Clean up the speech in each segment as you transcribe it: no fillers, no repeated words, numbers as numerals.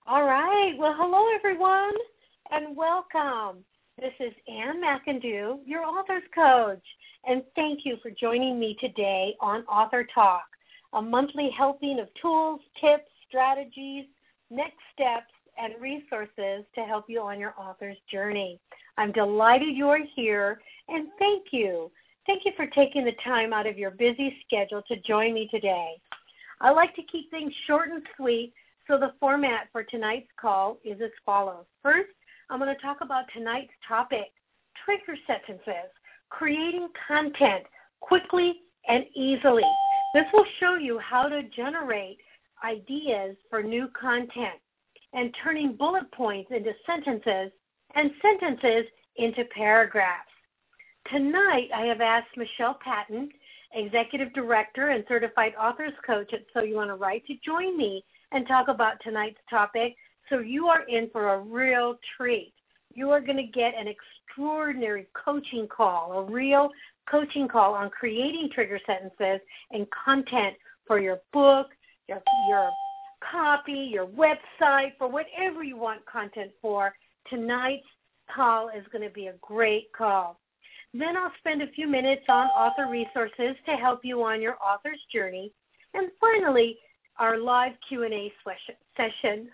All right. Well, hello, everyone, and welcome. This is Ann McIndoe, your author's coach, and thank you for joining me today on Author Talk, a monthly helping of tools, tips, strategies, next steps, and resources to help you on your author's journey. I'm delighted you're here, and thank you. Thank you for taking the time out of your busy schedule to join me today. I like to keep things short and sweet, so the format for tonight's call is as follows. First, I'm going to talk about tonight's topic, trigger sentences, creating content quickly and easily. This will show you how to generate ideas for new content and turning bullet points into sentences and sentences into paragraphs. Tonight, I have asked Michelle Patton, Executive Director and Certified Authors Coach at So You Want to Write, to join me and talk about tonight's topic, so you are in for a real treat. You are going to get an extraordinary coaching call, a real coaching call on creating trigger sentences and content for your book, your copy, your website, for whatever you want content for. Tonight's call is going to be a great call. Then I'll spend a few minutes on author resources to help you on your author's journey. And finally, our live Q&A session.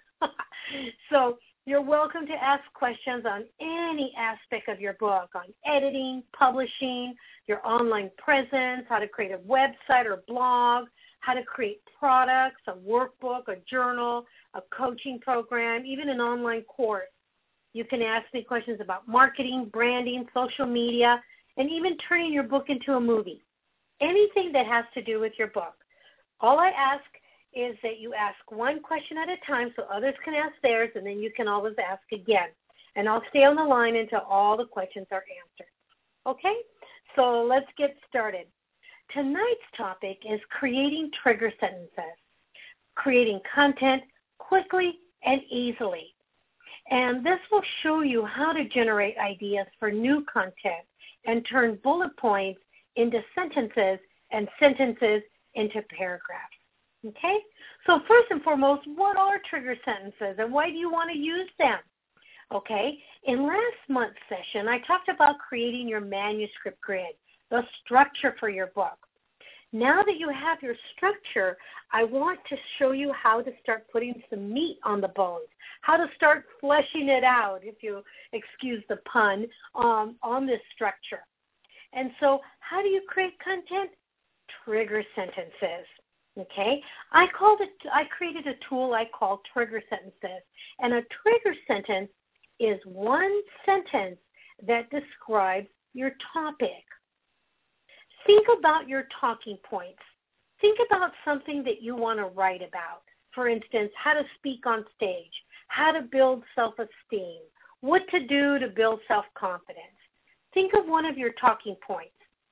So you're welcome to ask questions on any aspect of your book, on editing, publishing, your online presence, how to create a website or blog, how to create products, a workbook, a journal, a coaching program, even an online course. You can ask me questions about marketing, branding, social media, and even turning your book into a movie. Anything that has to do with your book. All I ask is that you ask one question at a time so others can ask theirs, and then you can always ask again. And I'll stay on the line until all the questions are answered. Okay? So let's get started. Tonight's topic is creating trigger sentences, creating content quickly and easily. And this will show you how to generate ideas for new content and turn bullet points into sentences and sentences into paragraphs. Okay? So first and foremost, what are trigger sentences and why do you want to use them? Okay? In last month's session, I talked about creating your manuscript grid, the structure for your book. Now that you have your structure, I want to show you how to start putting some meat on the bones, how to start fleshing it out, if you excuse the pun, on this structure. And so how do you create content? Trigger sentences. Okay? I created a tool I call trigger sentences. And a trigger sentence is one sentence that describes your topic. Think about your talking points. Think about something that you want to write about. For instance, how to speak on stage, how to build self-esteem, what to do to build self-confidence. Think of one of your talking points.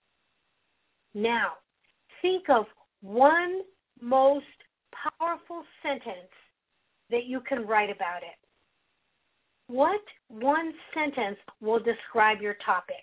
Now, think of one most powerful sentence that you can write about it. What one sentence will describe your topic?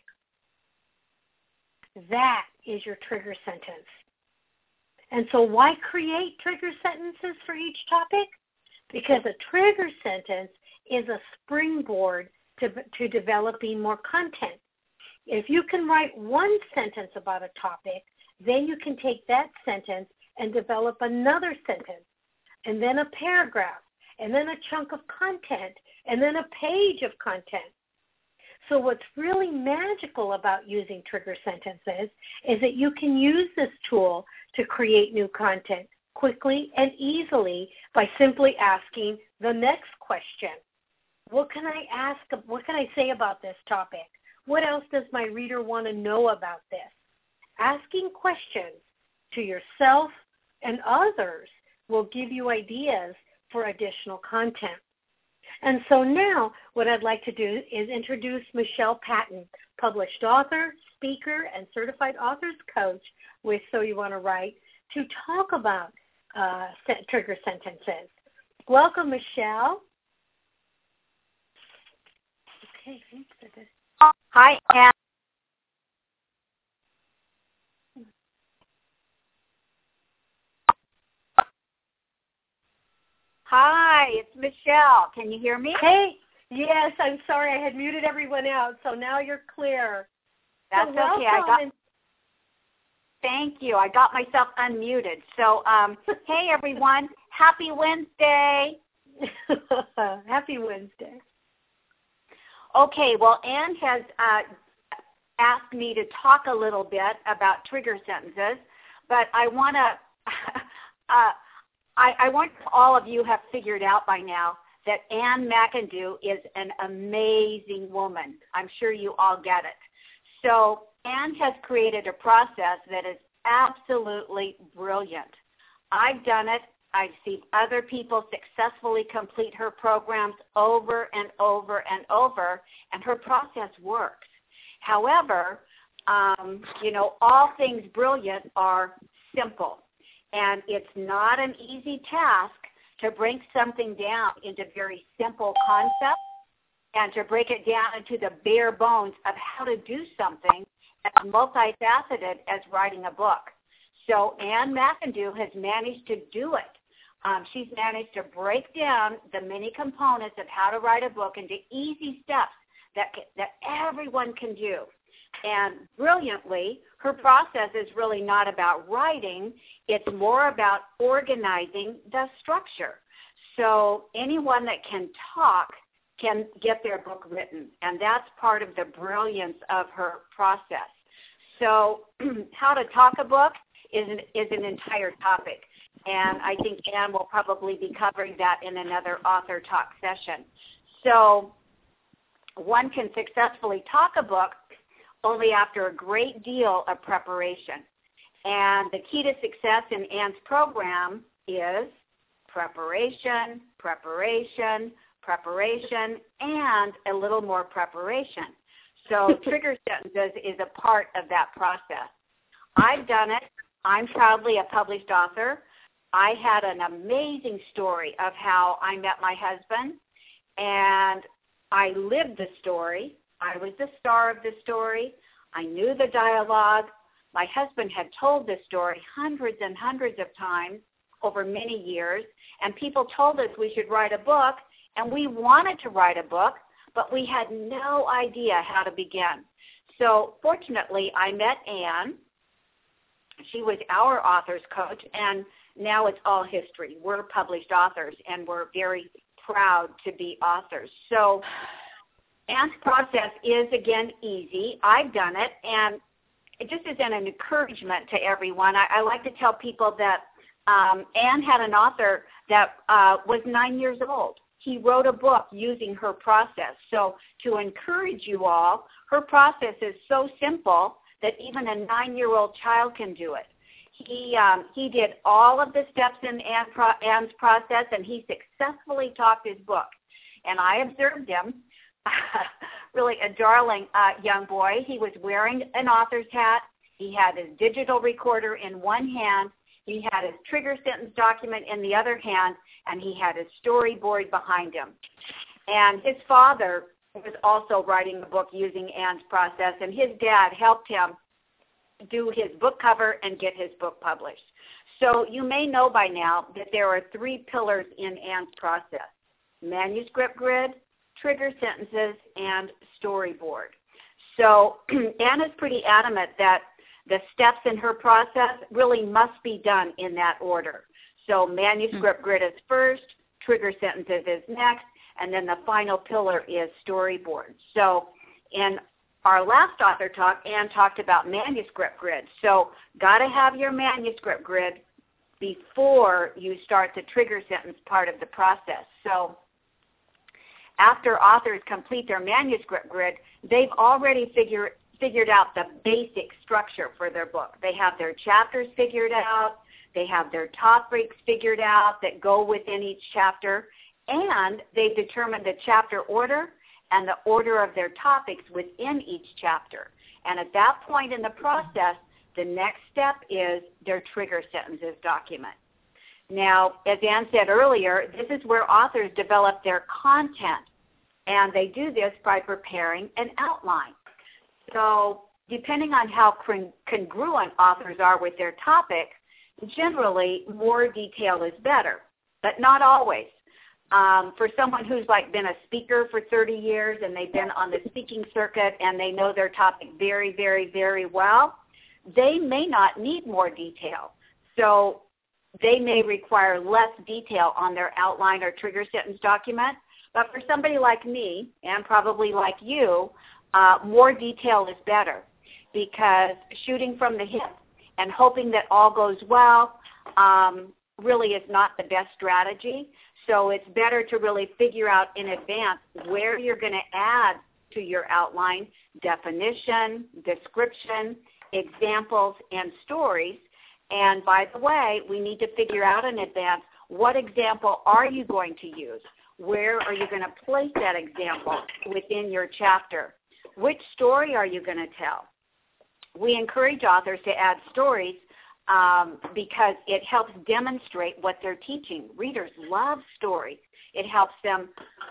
That is your trigger sentence. And so why create trigger sentences for each topic? Because a trigger sentence is a springboard to developing more content. If you can write one sentence about a topic, then you can take that sentence and develop another sentence, and then a paragraph, and then a chunk of content, and then a page of content. So what's really magical about using trigger sentences is that you can use this tool to create new content quickly and easily by simply asking the next question. What can I ask? What can I say about this topic? What else does my reader want to know about this? Asking questions to yourself and others will give you ideas for additional content. And so now what I'd like to do is introduce Michelle Patton, published author, speaker, and certified authors coach with So You Want to Write, to talk about trigger sentences. Welcome, Michelle. Okay, thanks for this. Hi, Ann. Hi. Hi, it's Michelle. Can you hear me? Hey, yes, I'm sorry. I had muted everyone out, so now you're clear. That's so okay. Thank you. I got myself unmuted. So, hey, everyone. Happy Wednesday. Happy Wednesday. Okay, well, Ann has asked me to talk a little bit about trigger sentences, but I want to, I want all of you have figured out by now that Ann McIndoe is an amazing woman. I'm sure you all get it. So Ann has created a process that is absolutely brilliant. I've done it. I've seen other people successfully complete her programs over and over and over, and her process works. However, all things brilliant are simple, and it's not an easy task to break something down into very simple concepts and to break it down into the bare bones of how to do something as multifaceted as writing a book. So Ann McIndoe has managed to do it. She's managed to break down the many components of how to write a book into easy steps that everyone can do. And brilliantly, her process is really not about writing. It's more about organizing the structure. So anyone that can talk can get their book written, and that's part of the brilliance of her process. So how to talk a book is an entire topic, and I think Ann will probably be covering that in another author talk session. So one can successfully talk a book only after a great deal of preparation. And the key to success in Ann's program is preparation, preparation, preparation, and a little more preparation. So trigger sentences is a part of that process. I've done it. I'm proudly a published author. I had an amazing story of how I met my husband, and I lived the story. I was the star of the story. I knew the dialogue. My husband had told this story hundreds and hundreds of times over many years, and people told us we should write a book, and we wanted to write a book, but we had no idea how to begin. So fortunately, I met Ann. She was our author's coach, and now it's all history. We're published authors, and we're very proud to be authors. So Ann's process is, again, easy. I've done it, and just as an encouragement to everyone, I like to tell people that Ann had an author that was 9 years old. He wrote a book using her process. So to encourage you all, her process is so simple that even a 9-year-old child can do it. He did all of the steps in Ann's process, and he successfully talked his book. And I observed him, really a darling young boy. He was wearing an author's hat. He had his digital recorder in one hand. He had his trigger sentence document in the other hand, and he had his storyboard behind him. And his father was also writing the book using Ann's process, and his dad helped him do his book cover and get his book published. So you may know by now that there are 3 pillars in Ann's process: manuscript grid, trigger sentences, and storyboard. So Ann is pretty adamant that the steps in her process really must be done in that order. So manuscript grid is first, trigger sentences is next, and then the final pillar is storyboard. So in our last author talk, Ann talked about manuscript grid. So got to have your manuscript grid before you start the trigger sentence part of the process. So after authors complete their manuscript grid, they've already figured out the basic structure for their book. They have their chapters figured out. They have their topics figured out that go within each chapter, and they've determined the chapter order and the order of their topics within each chapter. And at that point in the process, the next step is their trigger sentences document. Now, as Ann said earlier, this is where authors develop their content, and they do this by preparing an outline. So depending on how congruent authors are with their topic, generally more detail is better, but not always. For someone who's like been a speaker for 30 years and they've been on the speaking circuit and they know their topic very, very, very well, they may not need more detail. So they may require less detail on their outline or trigger sentence document. But for somebody like me, and probably like you, more detail is better, because shooting from the hip and hoping that all goes well really is not the best strategy. So it's better to really figure out in advance where you're going to add to your outline definition, description, examples, and stories. And by the way, we need to figure out in advance, what example are you going to use? Where are you going to place that example within your chapter? Which story are you going to tell? We encourage authors to add stories because it helps demonstrate what they're teaching. Readers love stories. It helps them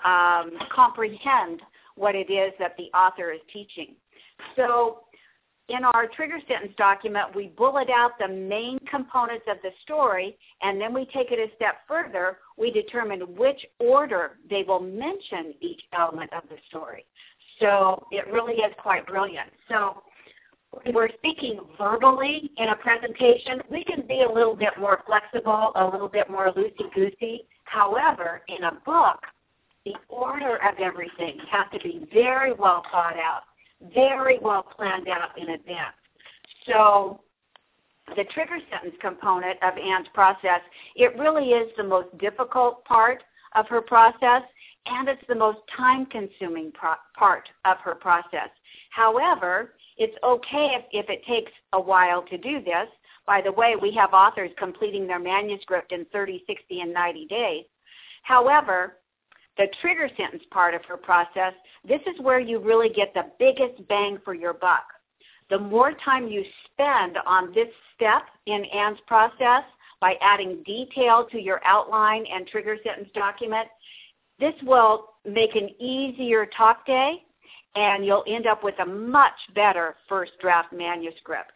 comprehend what it is that the author is teaching. So in our trigger sentence document, we bullet out the main components of the story, and then we take it a step further. We determine which order they will mention each element of the story. So it really is quite brilliant. So when we're speaking verbally in a presentation, we can be a little bit more flexible, a little bit more loosey-goosey. However, in a book, the order of everything has to be very well thought out, very well planned out in advance. So the trigger sentence component of Anne's process, it really is the most difficult part of her process, and it's the most time-consuming part of her process. However, it's okay if it takes a while to do this. By the way, we have authors completing their manuscript in 30, 60, and 90 days. However, the trigger sentence part of her process, this is where you really get the biggest bang for your buck. The more time you spend on this step in Anne's process by adding detail to your outline and trigger sentence document, this will make an easier talk day, and you'll end up with a much better first draft manuscript.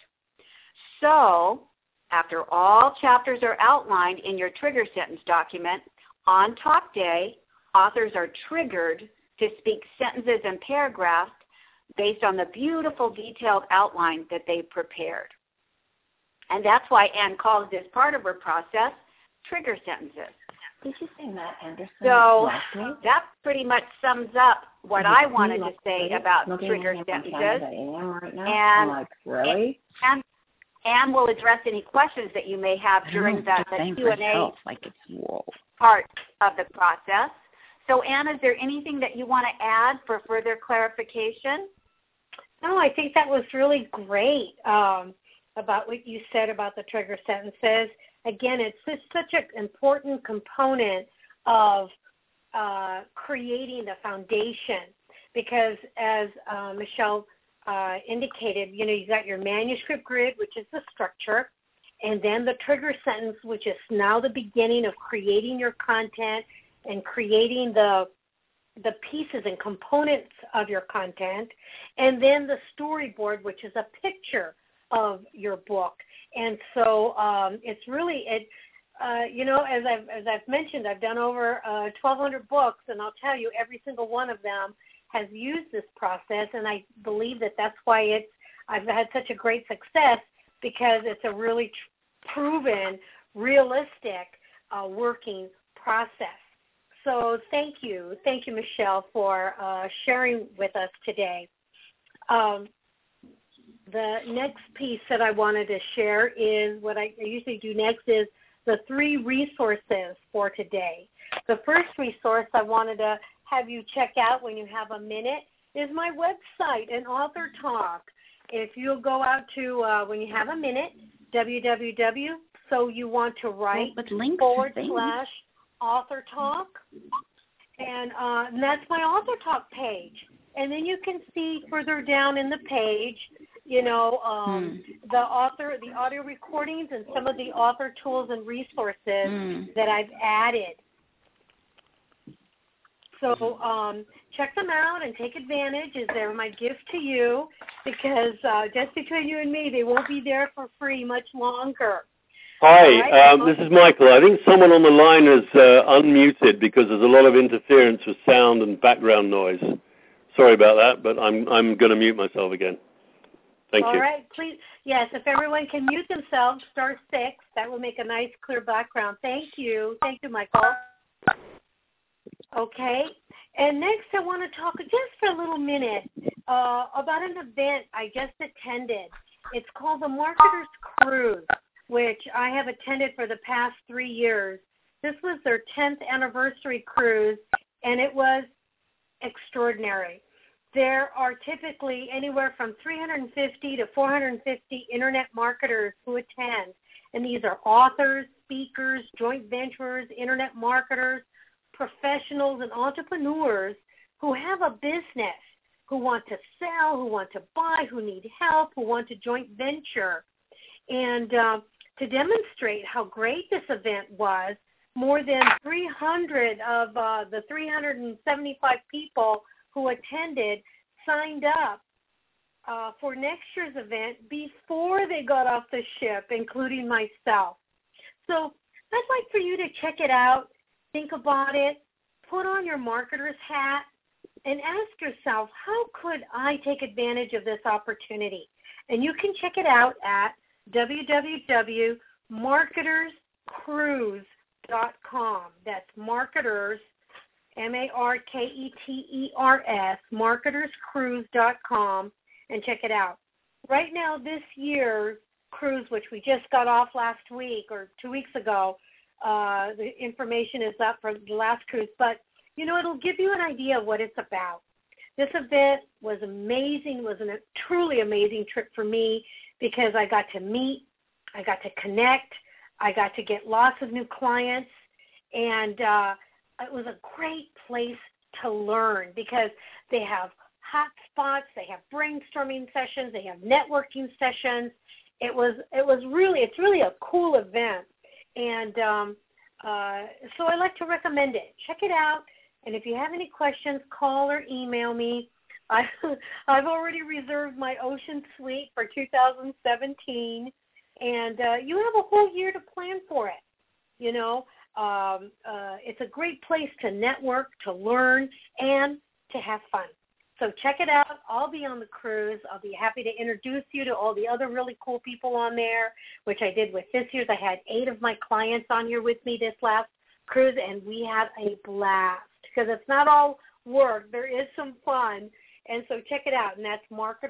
So after all chapters are outlined in your trigger sentence document, on talk day, authors are triggered to speak sentences and paragraphs based on the beautiful detailed outline that they prepared. And that's why Anne calls this part of her process trigger sentences. Did you say Matt Anderson? So that pretty much sums up what I wanted to say about trigger sentences. And like, really? Anne will address any questions that you may have during the Q&A part of the process. So, Anne, is there anything that you want to add for further clarification? No, I think that was really great about what you said about the trigger sentences. Again, it's just such an important component of creating the foundation, because as Michelle indicated, you know, you got your manuscript grid, which is the structure, and then the trigger sentence, which is now the beginning of creating your content and creating the pieces and components of your content, and then the storyboard, which is a picture of your book. And so it's really, you know, as I've mentioned, I've done over 1,200 books, and I'll tell you, every single one of them has used this process, and I believe that that's why I've had such a great success, because it's a really proven, realistic working process. So thank you, Michelle, for sharing with us today. The next piece that I wanted to share is what I usually do next is the 3 resources for today. The first resource I wanted to have you check out when you have a minute is my website, an Author Talk. If you'll go out to, when you have a minute, www.soyouwanttowrite.com/Author Talk, and that's my Author Talk page. And then you can see further down in the page, you know, the audio recordings and some of the author tools and resources that I've added. So check them out and take advantage, as they're my gift to you, because just between you and me, they won't be there for free much longer. Hi, this is Michael. I think someone on the line is unmuted because there's a lot of interference with sound and background noise. Sorry about that, but I'm going to mute myself again. Thank you. All right, please. Yes, if everyone can mute themselves, *6. That will make a nice, clear background. Thank you. Thank you, Michael. Okay. And next I want to talk just for a little minute about an event I just attended. It's called the Marketers Cruise, which I have attended for the past 3 years. This was their 10th anniversary cruise, and it was extraordinary. There are typically anywhere from 350 to 450 internet marketers who attend, and these are authors, speakers, joint venturers, internet marketers, professionals, and entrepreneurs who have a business, who want to sell, who want to buy, who need help, who want to joint venture. And to demonstrate how great this event was, more than 300 of the 375 people who attended signed up for next year's event before they got off the ship, including myself. So I'd like for you to check it out, think about it, put on your marketer's hat, and ask yourself, how could I take advantage of this opportunity? And you can check it out at www.marketerscruise.com. That's marketers, MARKETERS, marketerscruise.com, and check it out. Right now, this year's cruise, which we just got off last week or 2 weeks ago, the information is up for the last cruise, but, it'll give you an idea of what it's about. This event was amazing. It was a truly amazing trip for me because I got to meet, I got to connect, I got to get lots of new clients, and it was a great place to learn because they have hot spots, they have brainstorming sessions, they have networking sessions. It's really a cool event, and so I like to recommend it. Check it out, and if you have any questions, call or email me. I've already reserved my Ocean Suite for 2017, and you have a whole year to plan for it. It's a great place to network, to learn, and to have fun. So check it out. I'll be on the cruise. I'll be happy to introduce you to all the other really cool people on there, which I did with this year's. I had 8 of my clients on here with me this last cruise, and we had a blast because it's not all work. There is some fun. And so check it out, and that's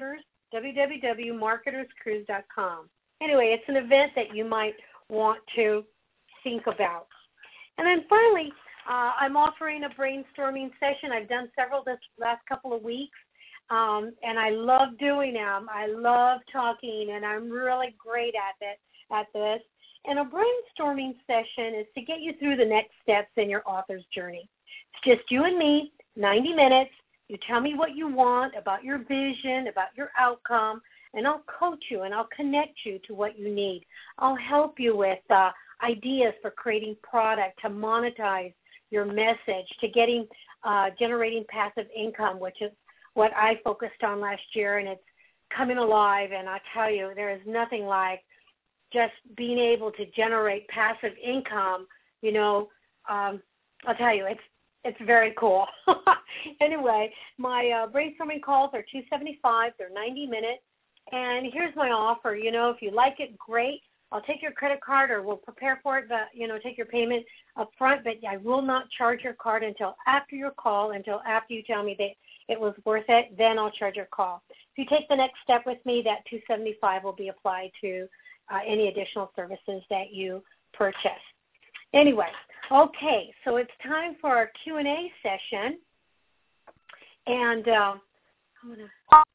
www.marketerscruise.com. Anyway, it's an event that you might want to think about. And then finally, I'm offering a brainstorming session. I've done several this last couple of weeks, and I love doing them. I love talking, and I'm really great at this. And a brainstorming session is to get you through the next steps in your author's journey. It's just you and me, 90 minutes. You tell me what you want about your vision, about your outcome, and I'll coach you and I'll connect you to what you need. I'll help you with ideas for creating product, to monetize your message, to generating passive income, which is what I focused on last year, and it's coming alive. And I tell you, there is nothing like just being able to generate passive income. I'll tell you, it's very cool. Anyway, my brainstorming calls are $275. They're 90 minutes. And here's my offer. If you like it, great. I'll take your credit card, or we'll prepare for it, but, take your payment up front. But I will not charge your card until after your call, until after you tell me that it was worth it. Then I'll charge your call. If you take the next step with me, that $275 will be applied to any additional services that you purchase. Anyway, okay, so it's time for our Q&A session. And I'm going to